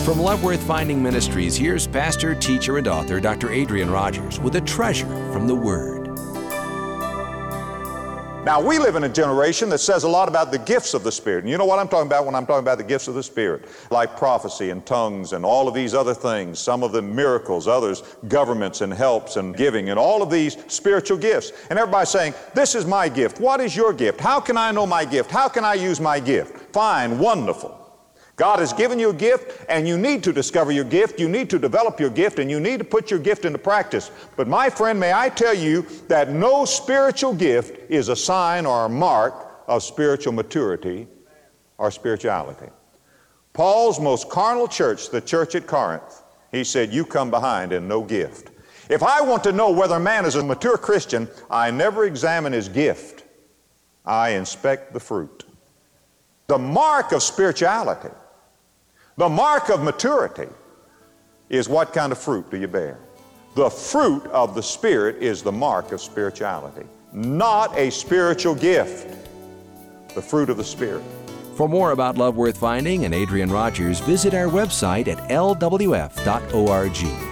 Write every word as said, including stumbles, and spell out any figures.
From Love Worth Finding Ministries, here's pastor, teacher, and author Doctor Adrian Rogers with a treasure from the Word. Now, we live in a generation that says a lot about the gifts of the Spirit. And you know what I'm talking about when I'm talking about the gifts of the Spirit? Like prophecy and tongues and all of these other things. Some of them miracles, others governments and helps and giving and all of these spiritual gifts. And everybody's saying, this is my gift. What is your gift? How can I know my gift? How can I use my gift? Fine, wonderful. God has given you a gift, and you need to discover your gift, you need to develop your gift, and you need to put your gift into practice. But my friend, may I tell you that no spiritual gift is a sign or a mark of spiritual maturity or spirituality. Paul's most carnal church, the church at Corinth, he said, you come behind in no gift. If I want to know whether a man is a mature Christian, I never examine his gift. I inspect the fruit. The mark of spirituality, the mark of maturity is what kind of fruit do you bear? The fruit of the Spirit is the mark of spirituality, not a spiritual gift. The fruit of the Spirit. For more about Love Worth Finding and Adrian Rogers, visit our website at L W F dot org.